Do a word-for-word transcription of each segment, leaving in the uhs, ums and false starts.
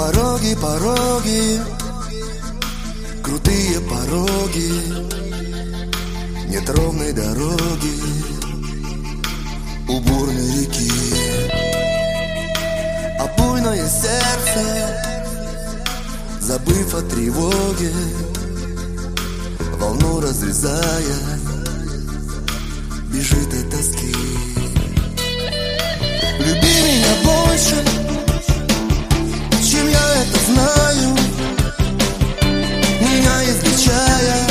Пороги, пороги, крутые пороги, нет ровной дороги у бурной реки. А буйное сердце, забыв о тревоге, волну разрезая, бежит от тоски. Люби меня больше, чем я это знаю, меня излечая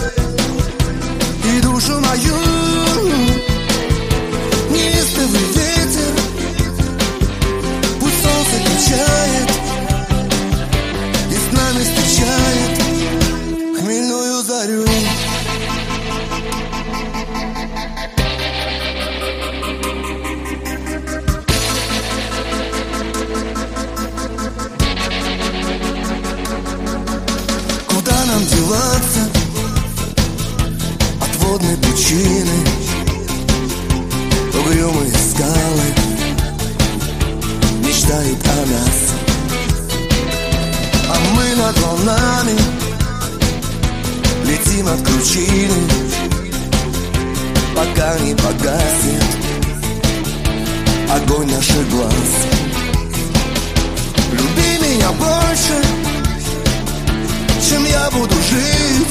и душу мою. Неистовый ветер, пусть солнце качает и с нами встречает хмельную зарю. Куда нам деваться от водной пучины? Угрюмые скалы мечтают о нас, а мы над волнами летим от кручины, пока не погаснет огонь наших глаз. Люби меня больше, чем я буду жить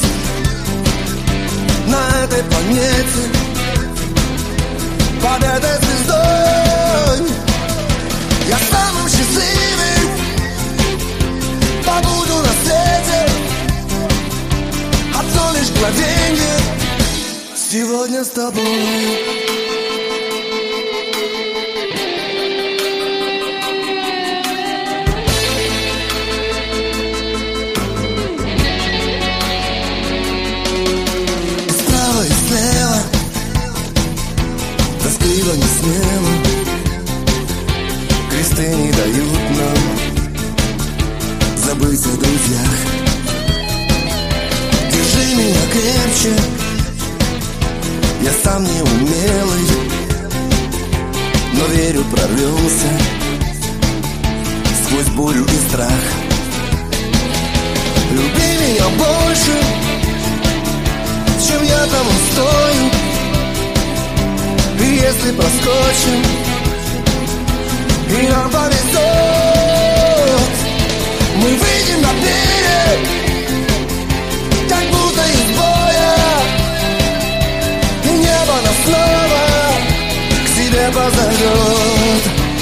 на этой планете, под этой звездой. Я самым счастливым побуду на свете одно лишь мгновенье сегодня с тобой. Тоскливо, не смело, кресты не дают нам забыть о друзьях. Держи меня крепче, я сам не умелый, но верю, прорвемся сквозь бурю и страх. Люби меня больше, чем я тому стою. И если проскочим, и нам повезет, мы выйдем на берег, как будто из боя, и небо нас снова к себе позовет.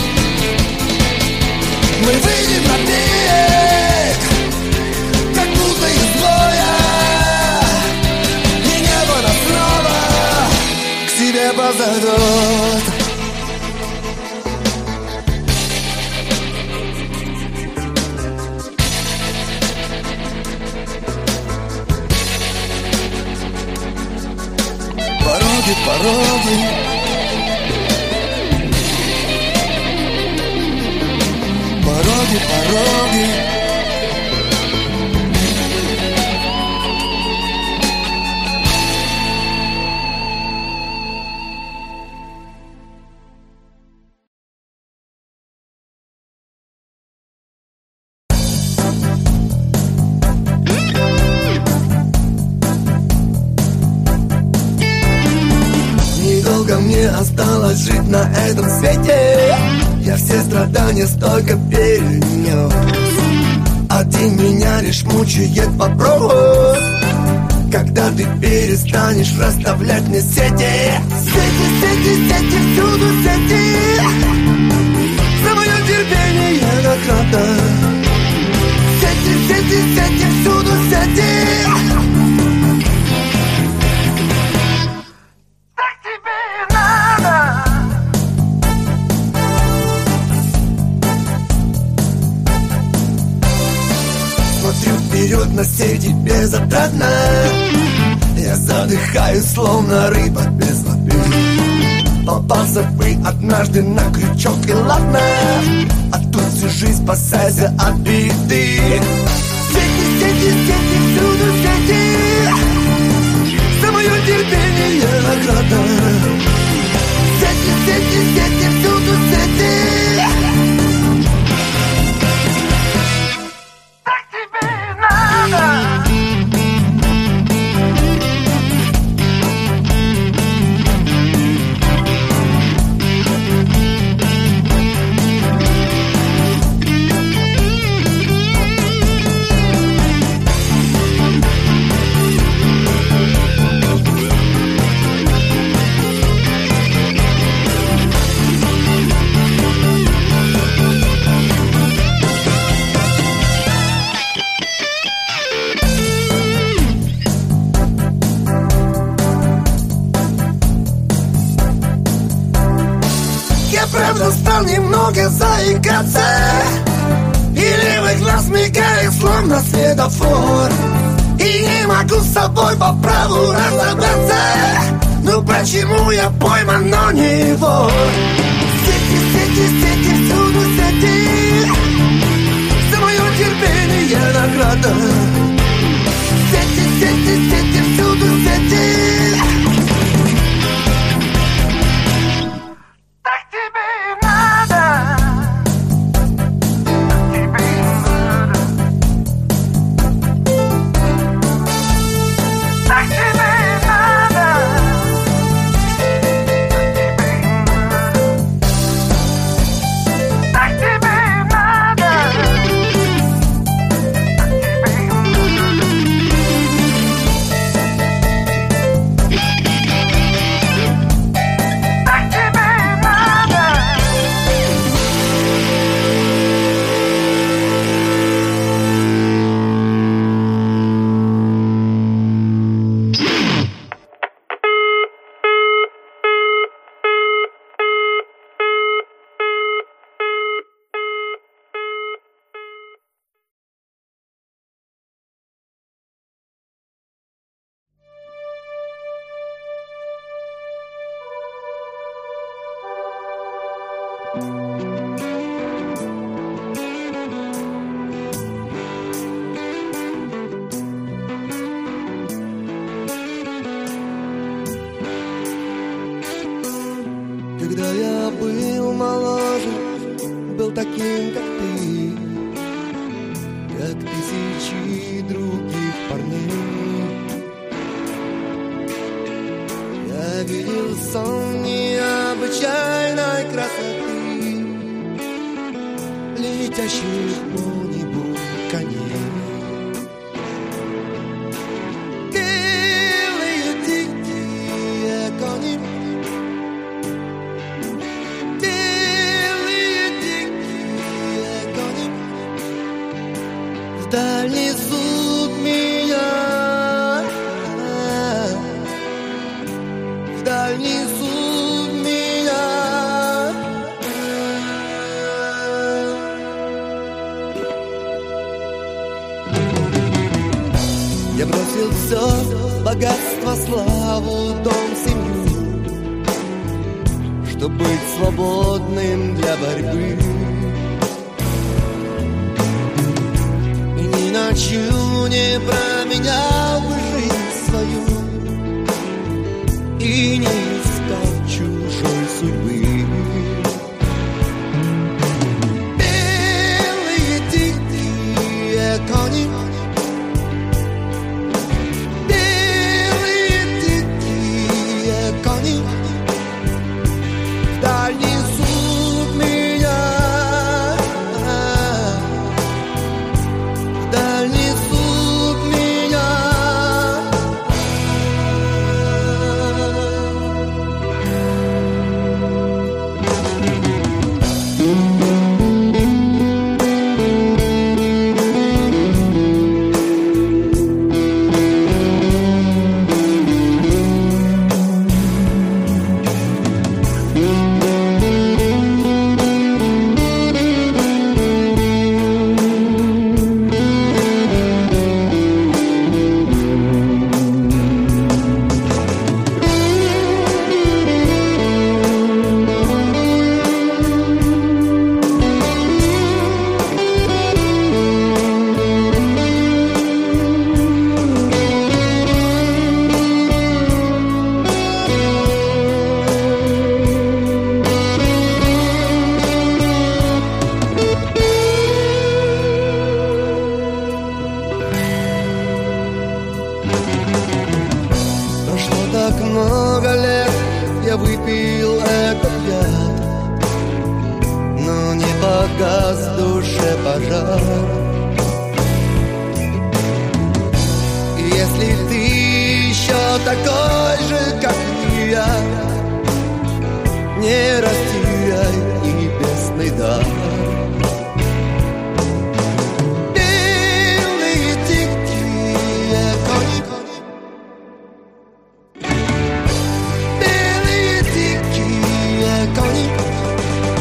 Мы выйдем на берег, как будто из боя, и небо нас снова к себе позовет. Пороги, пороги, пороги, пороги. Мне осталось жить на этом свете, я все страдания столько перенес. Один меня лишь мучает вопрос: когда ты перестанешь расставлять мне сети? Сети, сети, сети, всюду сети, за мое терпение награда. Сети, сети, сети, всюду сети. Вперед на сети безотрадно, я задыхаюсь, словно рыба без воды. Попался бы однажды на крючок, и ладно, а тут всю жизнь спасайся от беды. Сети, сети, сети, всюду сети, за мое терпение награда. Сети, сети, сети, всюду сети. правда стал немного заикаться, и левый глаз мигает, словно светофор. И не могу с собой по праву разобраться. Ну почему я пойман, но не вор? Сети, сети, сети, всюду сети. За мое терпение награда. Сети, сети, сети, всюду сети. Так тебе и надо. Тебе и надо. Так тебе и надо. Так тебе и надо. Когда я был моложе, был таким, как ты, как тысячи других парней. Я видел сон необычайной красоты, летящих по небу коней. Белые дикие кони, вдаль несут меня, вдаль несут меня. Я бросил все, богатство, славу, дом, семью, чтоб быть свободным для борьбы. Ночью не променял бы жизнь свою и не искал чужой судьбы. Белые дикие кони, белые дикие кони, вдаль несут меня. Так много лет я выпил этот яд, но не погас в душе пожар. Если ты еще такой же, как и я, не растеряй небесный дар. Белые дикие кони, белые дикие кони,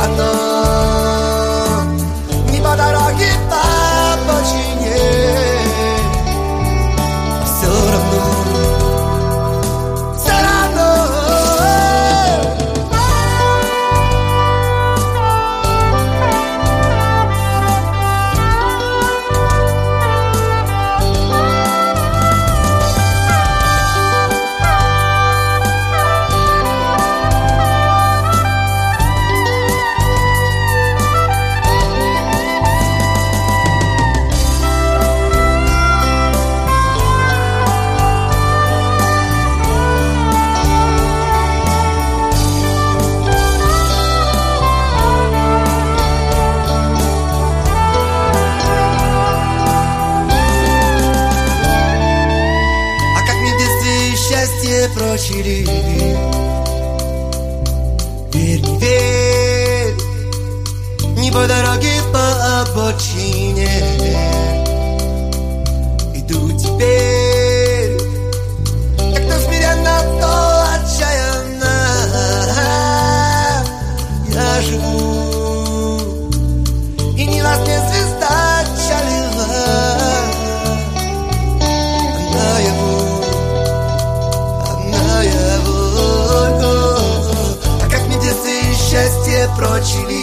равно. Не по дороге, по обочине, все равно. Прочили. Верь, верь, не по дороге, по обочине иду теперь, как-то смиренно, то отчаянно я живу, и не раз мне звезда чалила наяву. А как мне детство и счастье прочили,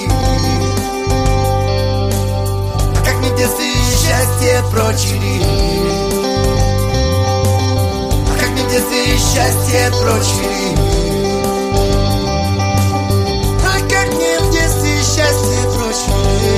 а как мне детство и счастье прочили, а как мне детство и счастье прочили, а как мне в детстве счастье прочили.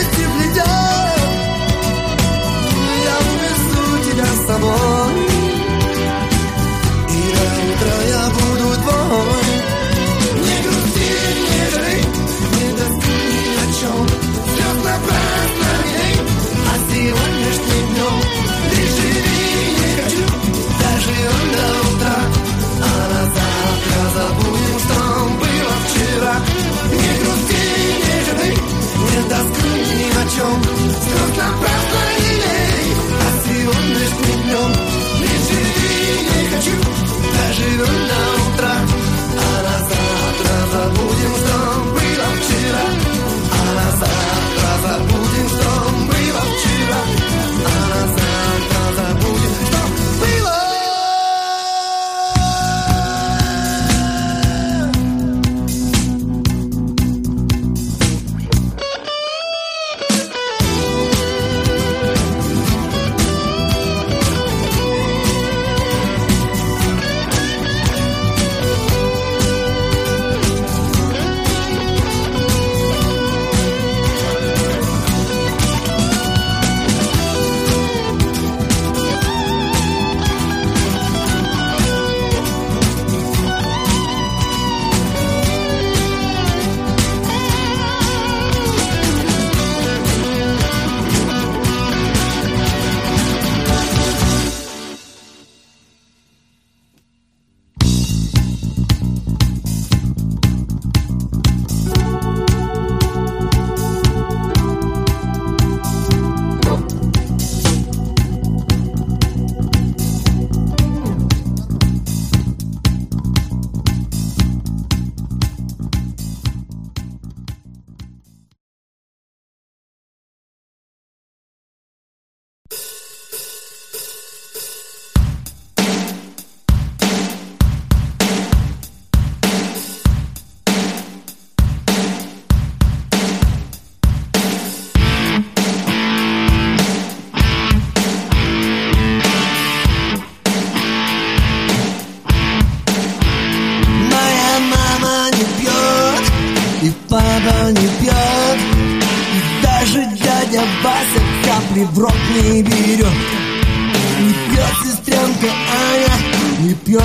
собой.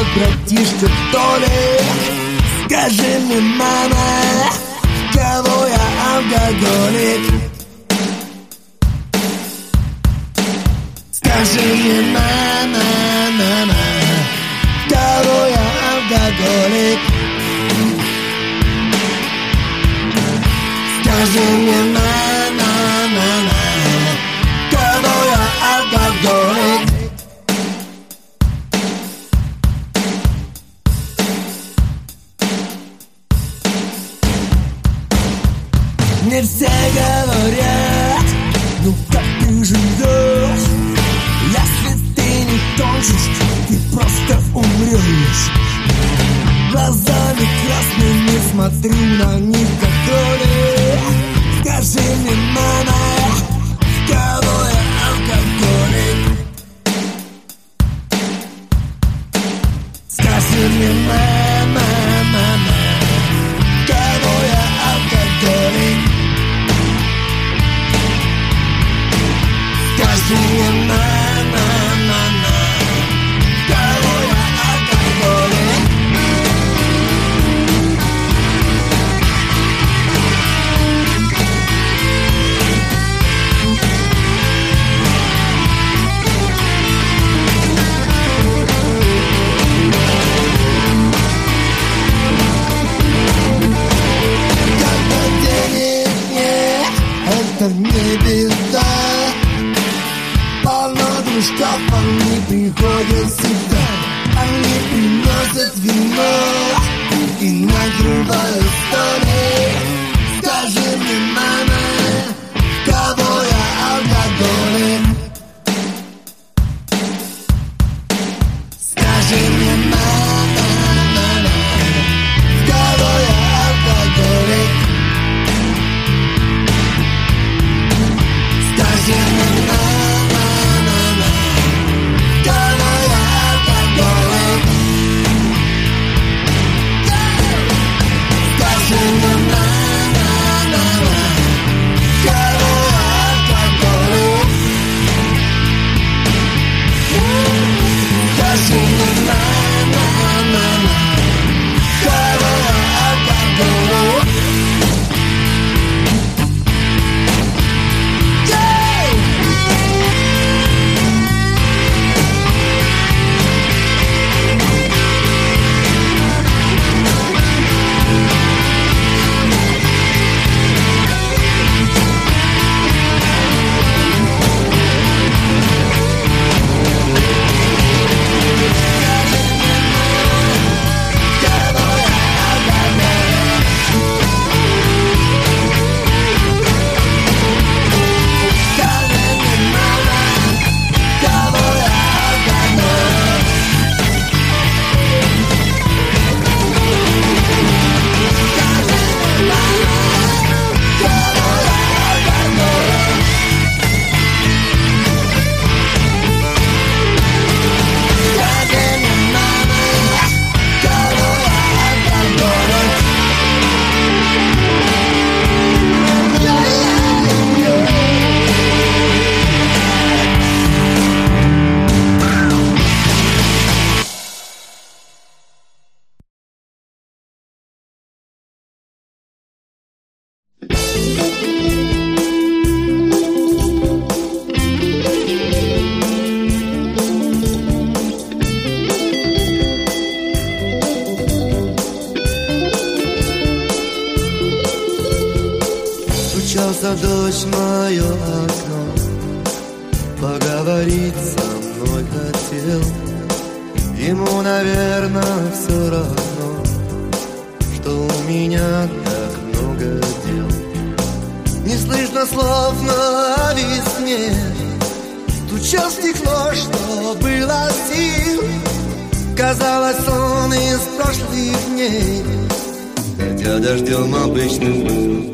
тот братишка Толик. Скажи мне, мама, кого я алкоголик? Скажи мне, мама, мама, кого я алкоголик? Скажи мне, мама, мама, кого я алкоголик? Мне все говорят, ну как ты живешь? Если ты не кончишь, ты просто умрешь. Глазами красными смотрю на них, как кролик. Скажи мне, мама, кого я алкоголик? Скажи мне, мама, мама, кого я алкоголик? Скажи мне, мама, мама, кого я алкоголик? Когда денег нет, это не беда. Полно дружков, они приходят сюда. Они приносят вино и накрывают столик. Скажи мне, мама, кого я алкоголик? Скажи мне, мама, мама, кого я алкоголик? Скажи мне, мама, мама, кого я алкоголик? Скажи мне, мама, мама, кого я алкоголик? Скажи мне, мама, мама, кого я алкоголик? Стучался дождь в мое окно, поговорить со мной хотел. Ему, наверное, все равно, что у меня так много дел. Не слышно слов, но о весне стучал стекло, что было сил. Казалось, он из прошлых дней, хотя дождем обычным был.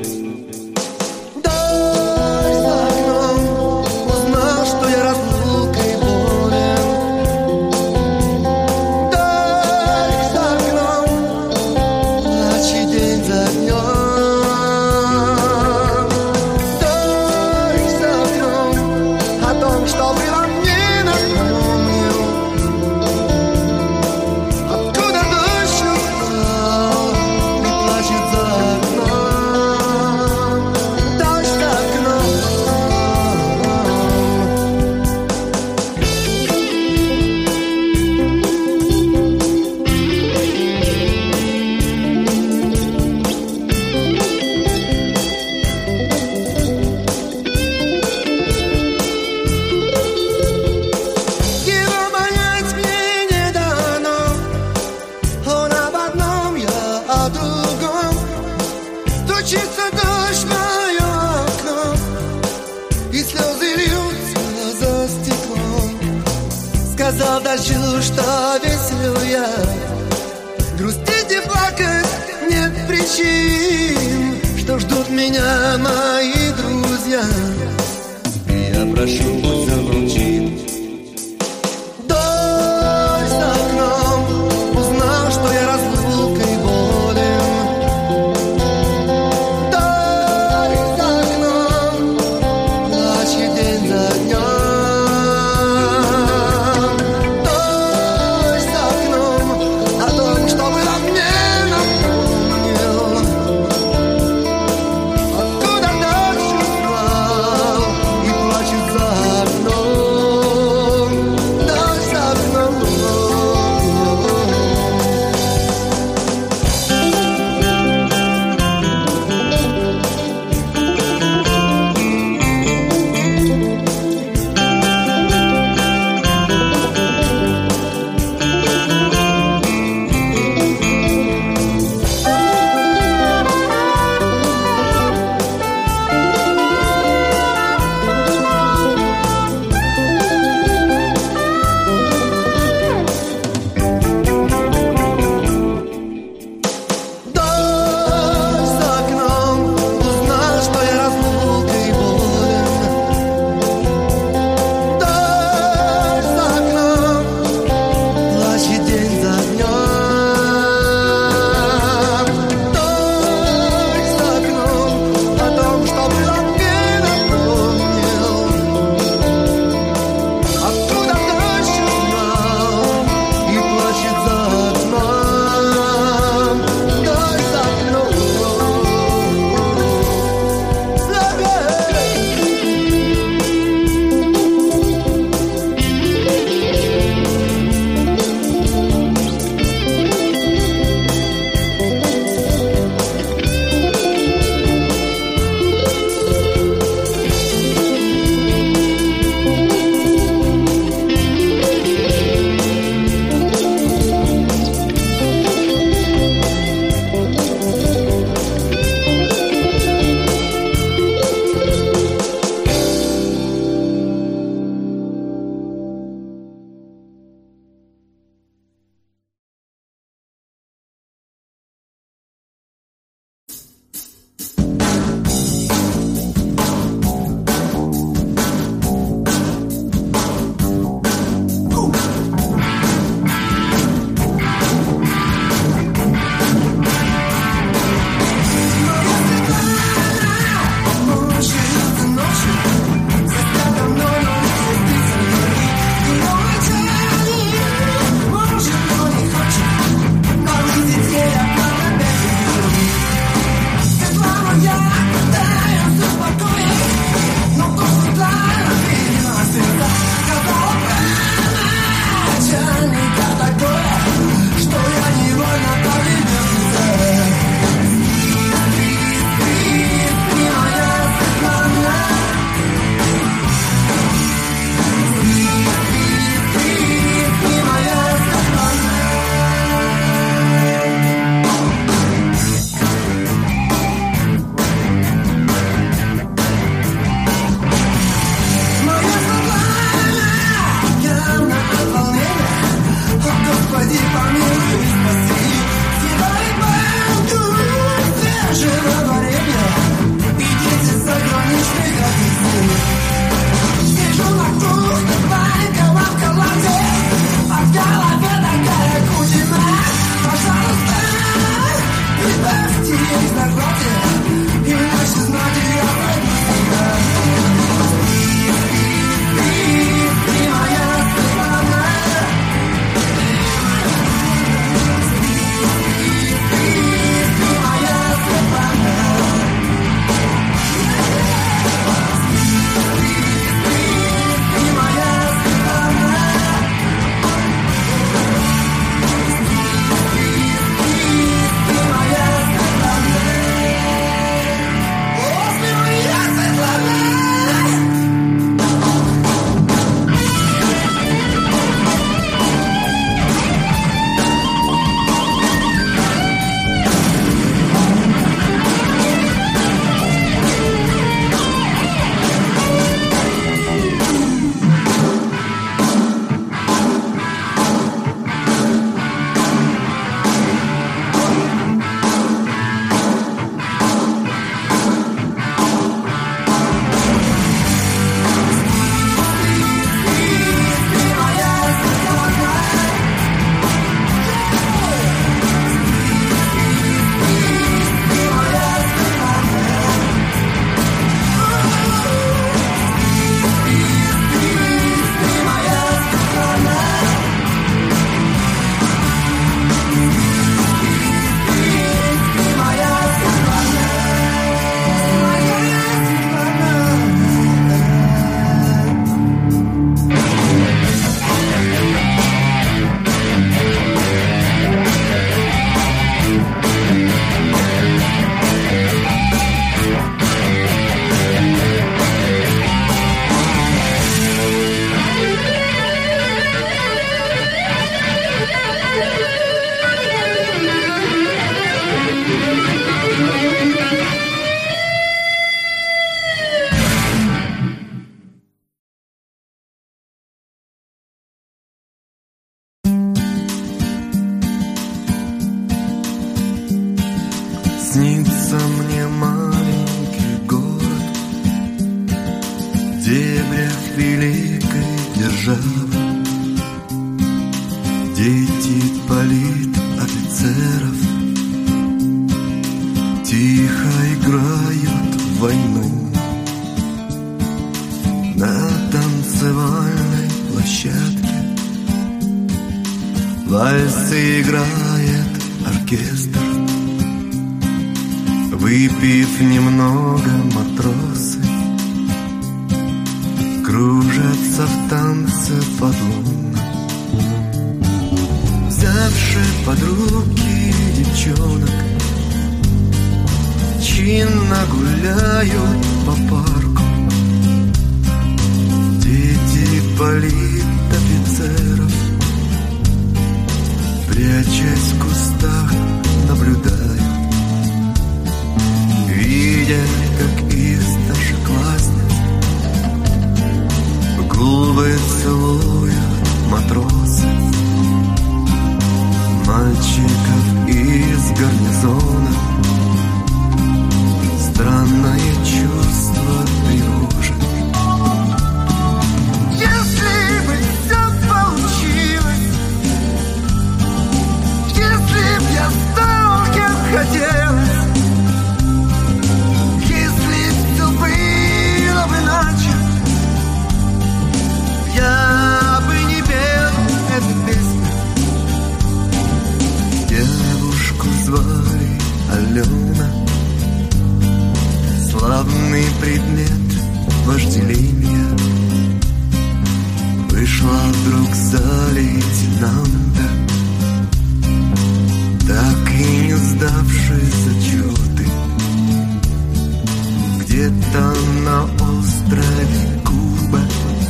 сказал дождю, что весел я. Грустить и плакать нет причин, что ждут меня мои друзья. И я прошу, пусть замолчит. Дождь за окном узнал, что я разлукой болен. Дождь за окном плачет день за днем. Дождь за окном о том, что было мне напомнил. Откуда дождь узнал и плачет за окном. Снится мне маленький город в дебрях великой державы. Дети политофицеров тихо играют в войну на танцевальной площадке. Вальсы играет оркестр. Выпив немного, матросы кружатся в танце под луной. Взявши под руки девчонок, чинно гуляют по парку. Дети политофицеров, прячась в кустах, наблюдают, видя, как из старшеклассниц в губы целуют матросы мальчиков из гарнизона. Странное чувство тревожит. Если бы все получилось, если б я стал кем хотелось, если б все было бы иначе, я бы не пел эту песню. Девушку звали Алена, славный предмет вожделения. Вышла вдруг за лейтенанта, так и не сдавший зачеты. Где-то на острове Куба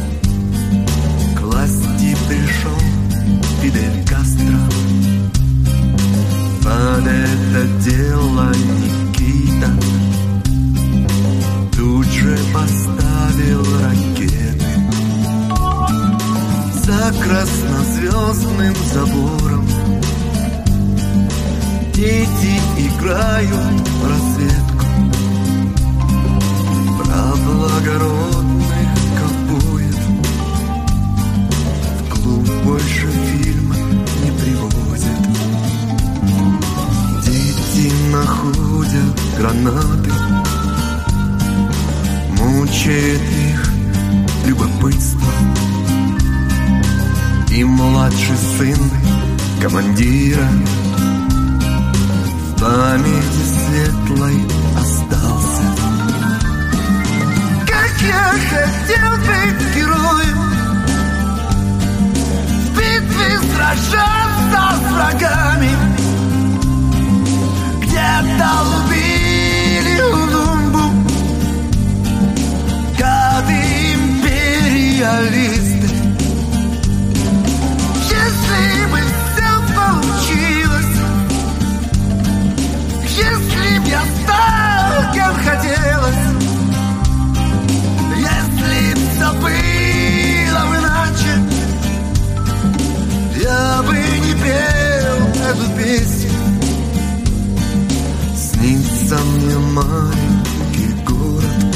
к власти пришел Фидель Кастро. Под это дело Никита тут же поставил ракеты. За краснозвездным забором дети играют в разведку. Про благородных ковбоев в клуб больше фильма не привозят. Дети находят гранаты, мучает их любопытство. И младший сын командира в памяти светлой остался. Как я хотел быть героем, в битве сражаться с врагами. Где-то убили Улумбу гады империалисты. Если бы все получилось, если б я стал кем хотелось, если б все было бы иначе, я бы не пел эту песню. Снится мне маленький город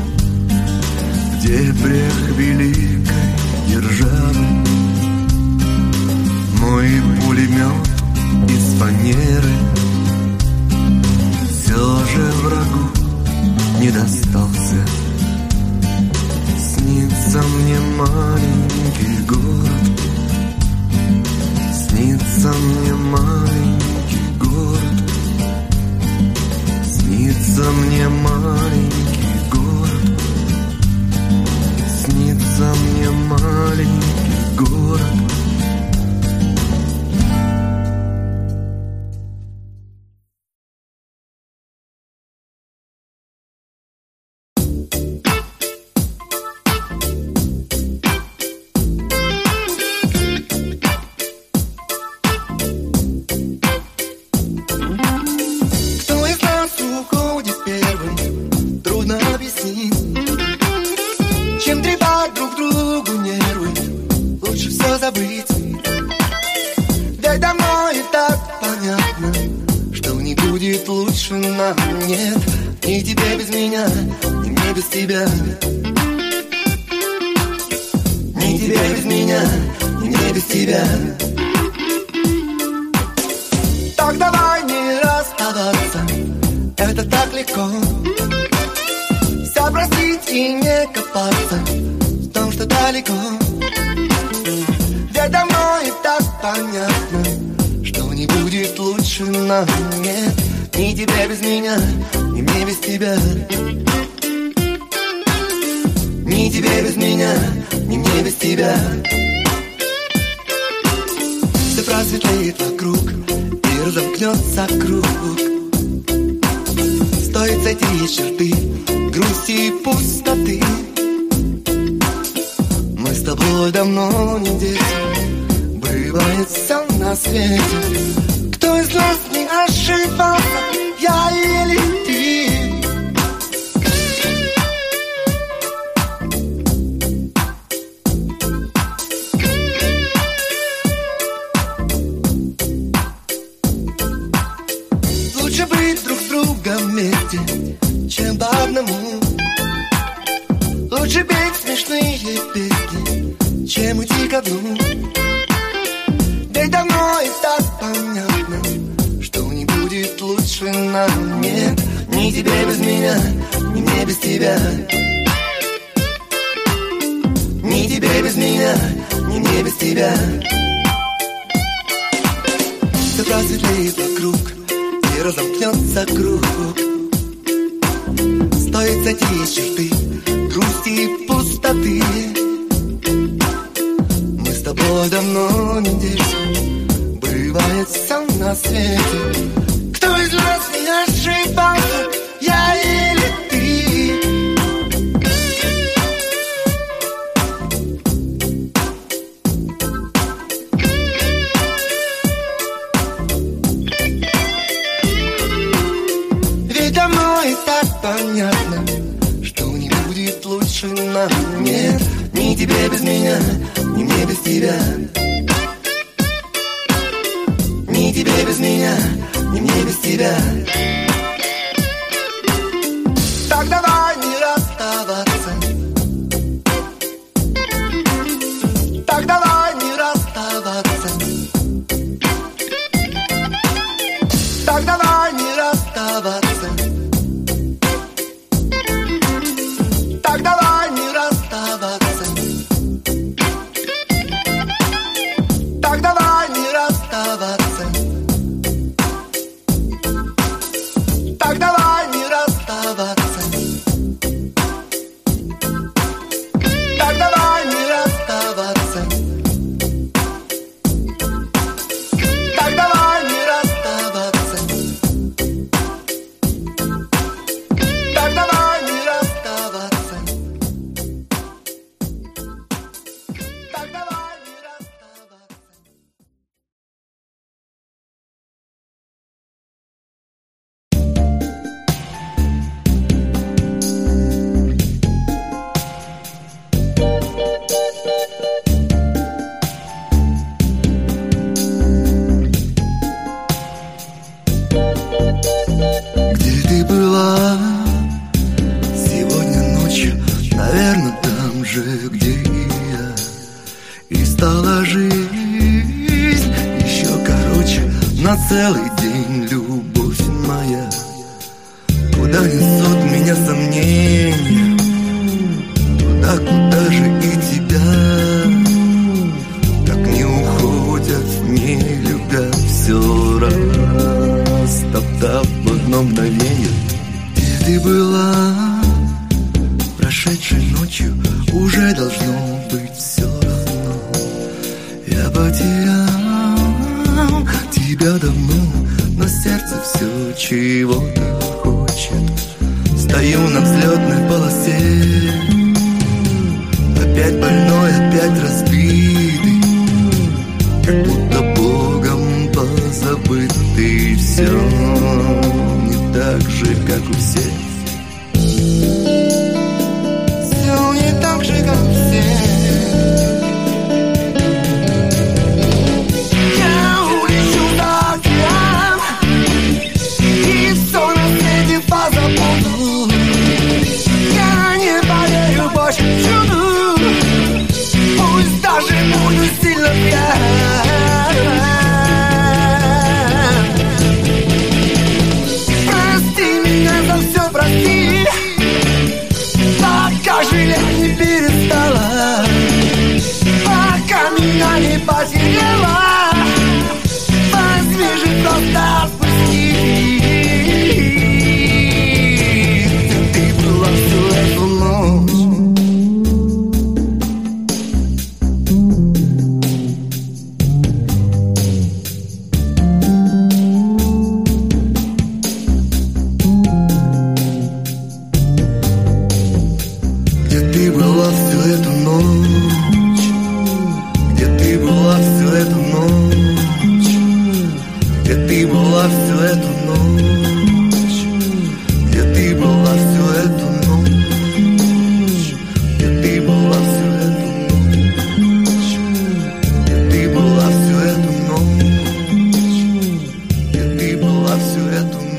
в дебрях великой державы. Мой пулемет из фанеры все же врагу не достался. Снится мне маленький город, снится мне маленький город, снится мне маленький город, снится мне маленький город. лучше нам. Нет, ни тебе без меня, ни мне без тебя. Ни тебе без меня, ни мне без тебя. Так давай не расставаться, это так легко. Все простить и не копаться в том, что далеко. Ведь давно и так понятно, что не будет лучше нам. Нет, ни тебе без меня, ни мне без тебя. Ни тебе без меня, ни мне без тебя. Все просветлеет вокруг и разомкнется круг. Стоит сойти из черты грусти и пустоты. Мы с тобой давно не дети, бывает все на свете. Кто из нас не ошибался, я или ты? Лучше быть друг с другом вместе, чем по одному. Лучше петь смешные песни, чем уйти ко дну. Ведь давно и так понятно, что не будет лучше нам. Нет, ни тебе без меня, ни мне без тебя. Ни тебе без меня, ни мне без тебя. Все просветлеет вокруг и разомкнется круг. Стоит сойти из черты грусти и пустоты. Мы с тобой давно не дети, бывает все на свете. Кто из нас не ошибался, я или ты? Ведь давно и так понятно, что не будет лучше нам. Нет, ни тебе без меня, ни мне без тебя. Ни тебе без меня, ни мне без тебя. Так давай не расставаться. Так давай не расставаться. Так давай не расставаться. Так давай не расставаться. Так давай не расставаться. Так давай не расставаться. Так давай не расставаться. Так давай не расставаться. Так давай не расставаться. Так давай не расставаться. Где ты была сегодня ночью? Наверное, там же, где и я. И стала жизнь еще короче на целый день, любовь моя. Куда несут меня сомнения, туда, куда же и тебя. Так не уходят, не любя, все растоптав в одно мгновение. Где ты была прошедшей ночью? Уже должно быть все равно. Я потерял тебя давно, но сердце все чего-то хочет. Стою на взлетной полосе, опять больной, опять разбитый, как будто Богом позабытый. Все не так же, как у всех. Все не так же, как у всех. Я улечу за океан, и меня не пожалела. Возьми же просто отпусти. Где ты была всю эту ночь? Где ты была всю эту ночь? Где ты была всю эту ночь? Где ты была всю эту ночь? Где ты была всю эту ночь? Где ты была всю эту ночь? Где ты была всю эту ночь? Где ты была всю эту ночь?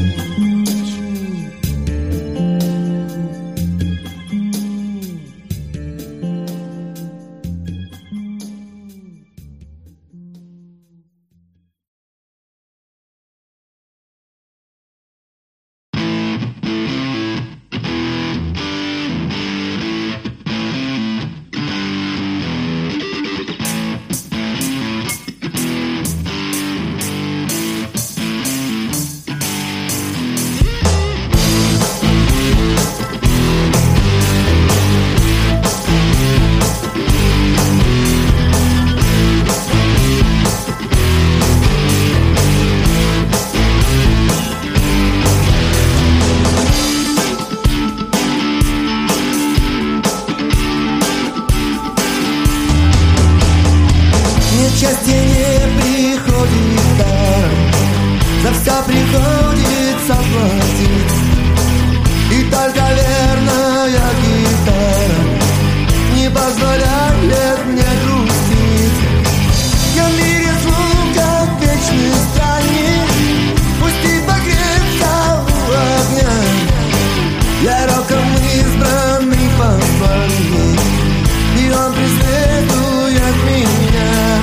Счастье не приходит даром, за все приходится платить. И только верная гитара не позволяет мне грустить. Я в мире звука вечный странник, пусть и погреться у огня. Я роком избранный посланник, и он преследует меня.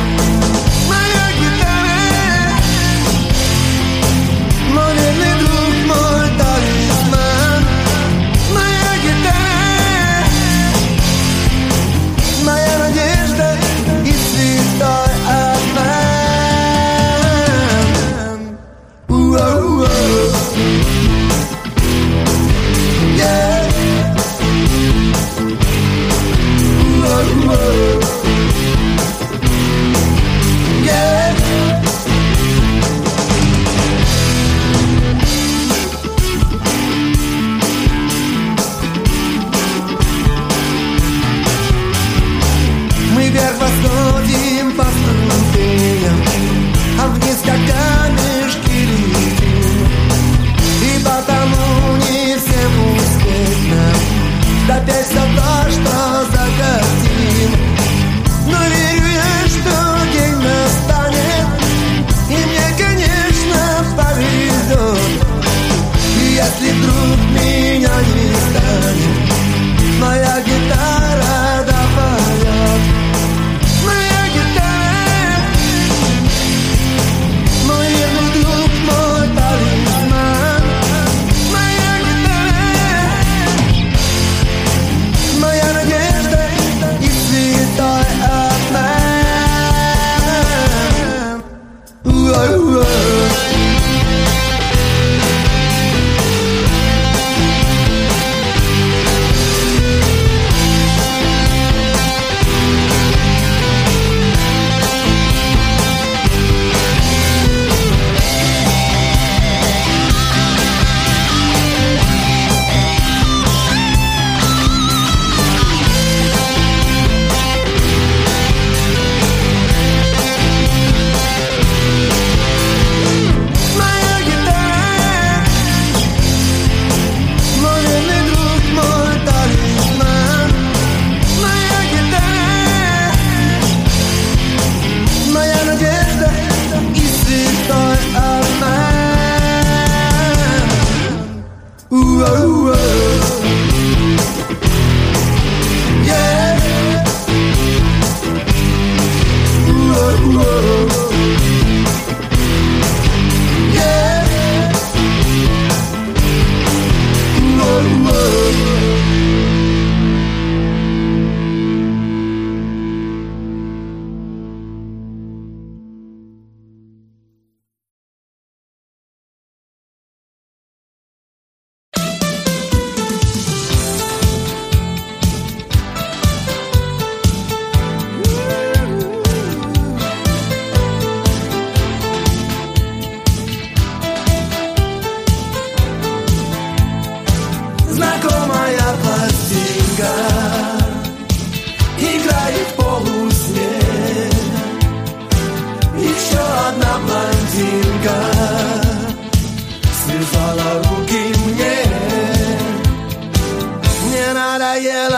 Мой верный друг, мой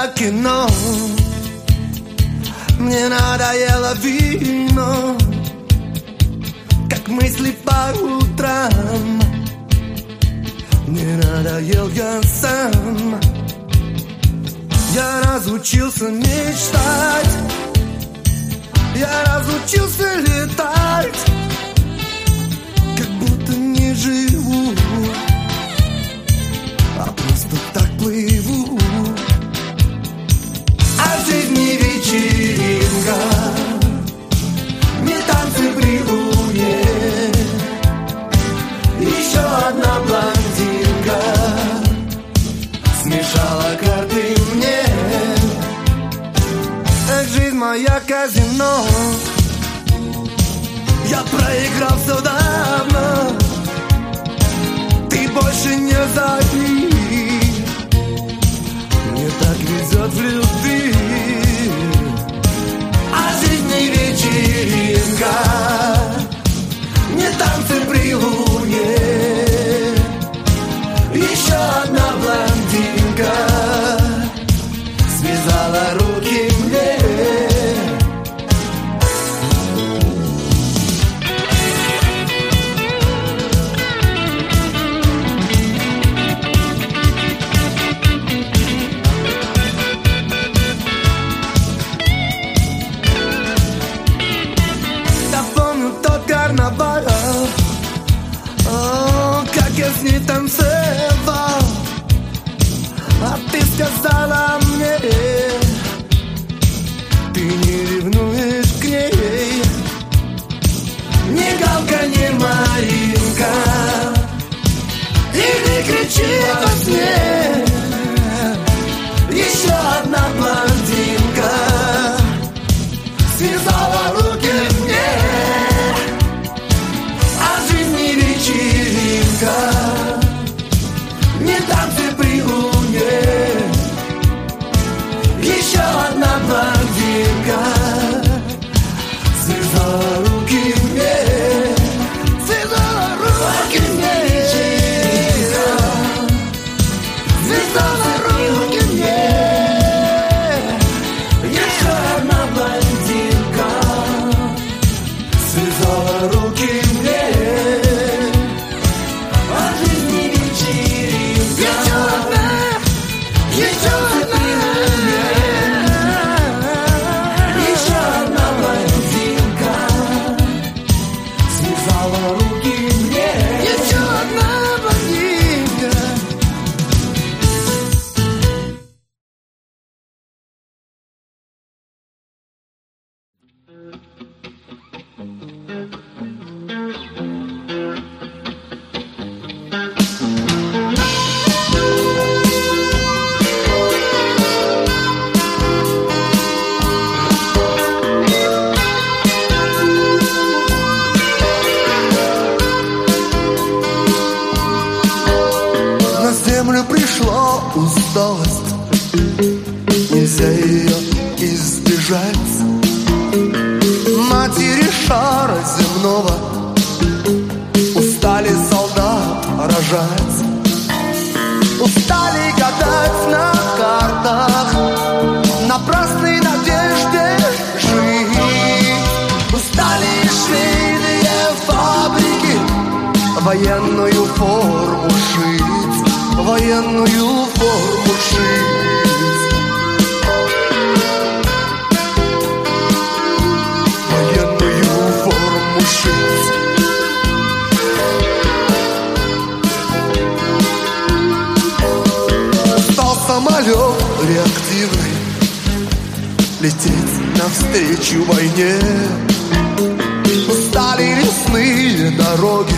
как кино. Мне надоело вино, как мысли по утрам. Мне надоел я сам. Я разучился мечтать, я разучился летать, как будто не живу, а просто так плыву. А жизнь не вечеринка, не танцы при луне. Еще одна блондинка смешала карты мне. Эх, жизнь моя казино, я проиграл все давно. Ты больше не зови, мне так везет в любви. А жизнь не вечеринка, не танцы при луне. Еще одна блондинка связала руки мне. Я помню тот карнавал, о, как я с ней танцевал. А ты сказала мне, ты не ревнуешь к ней. Ни Галка, ни Маринка, и не кричи во сне. Еще одна блондинка связала руки мне. А жизнь не вечеринка, не танцы при луне. Еще одна блондинка связала руки мне. Связала руки мне. Связала руки мне. Еще одна блондинка связала руки мне. А жизнь не вечеринка. Еще одна, еще одна. Еще одна блондинка связала руки мне. Еще одна блондинка. На землю пришла усталость, нельзя ее избежать. Матери шара земного устали солдат рожать. Устали гадать на картах, напрасной надежде жить. Устали швейные фабрики военную форму шить, военную форму шить. Военную форму шить. Стал самолет реактивный лететь навстречу войне. Устали лесные дороги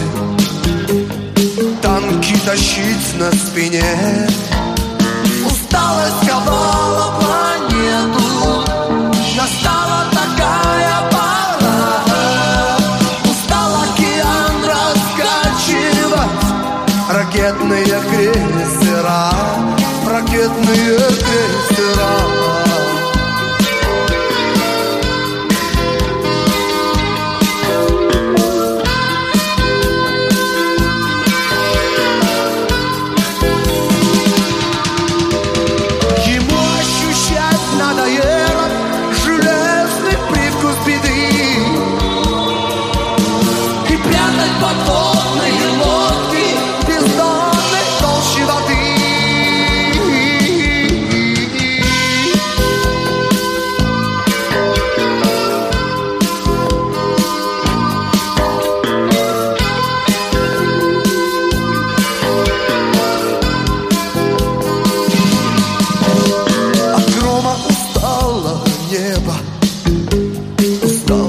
танки тащить на спине. Усталость сковала планету, настала такая пора. Устал океан раскачивать ракетные крейсера, ракетные крейсера. Ему ощущение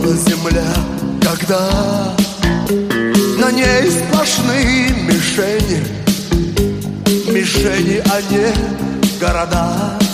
упала земля, когда на ней сплошные мишени, мишени, а не города.